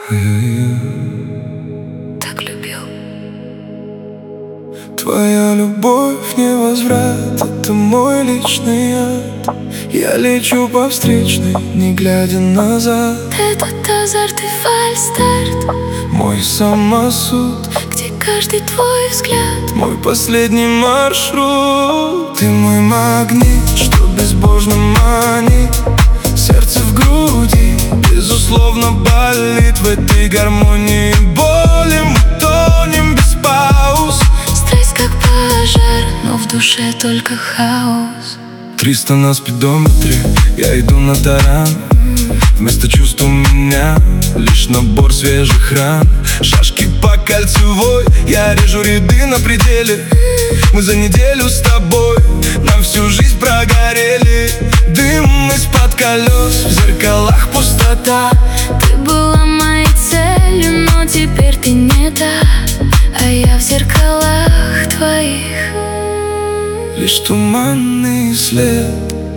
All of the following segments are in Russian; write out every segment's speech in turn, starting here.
Так любил. Твоя любовь не возврат, это мой личный яд. Я лечу по встречной, не глядя назад. Этот азарт и фальстарт, Мой самосуд, где каждый твой взгляд мой последний маршрут. Ты мой магнит, что безбожно манит. Сердце в груди, безусловно, болит. В этой гармонии боли мы тонем без пауз. Страсть как пожар, но в душе только хаос. 300 на спидометре, я иду на таран. Вместо чувств у меня лишь набор свежих ран. Шашки по кольцевой, я режу ряды на пределе. Мы за неделю с тобой на всю жизнь прогорели. Дым из-под колес, в зеркалах пустота. Ты была моей целью, но теперь ты не та. А я в зеркалах твоих Лишь туманный след.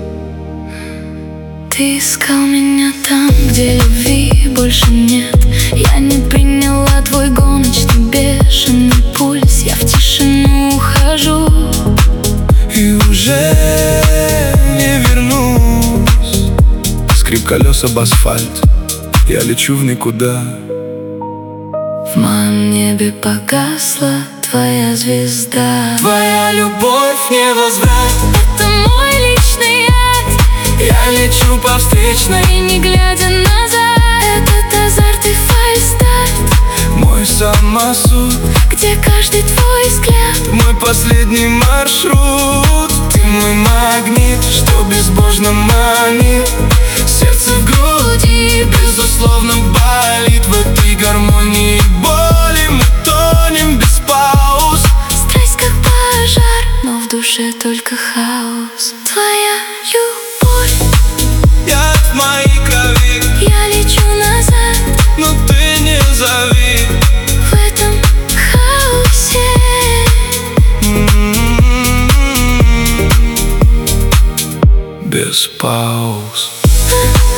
Ты искал меня там, где любви больше нет. Я не приняла твой гоночный бешеный пульс. Я в тишину ухожу И уже не вернусь. Скрип колес об асфальт, я лечу в никуда. В моем небе погасла твоя звезда. Твоя любовь не возврат, Это мой личный яд. я лечу по встречной, И не глядя назад, этот азарт и фальстарт, мой самосуд, где каждый твой взгляд мой последний маршрут. Ты мой магнит, что безбожно манит. Сердце в груди, безусловно, болит. В этой гармонии боли мы тонем без пауз. Страсть как пожар, но в душе только хаос. Твоя любовь, Яд в моей крови, я лечу назад. но ты не зови. В этом хаосе Без пауз.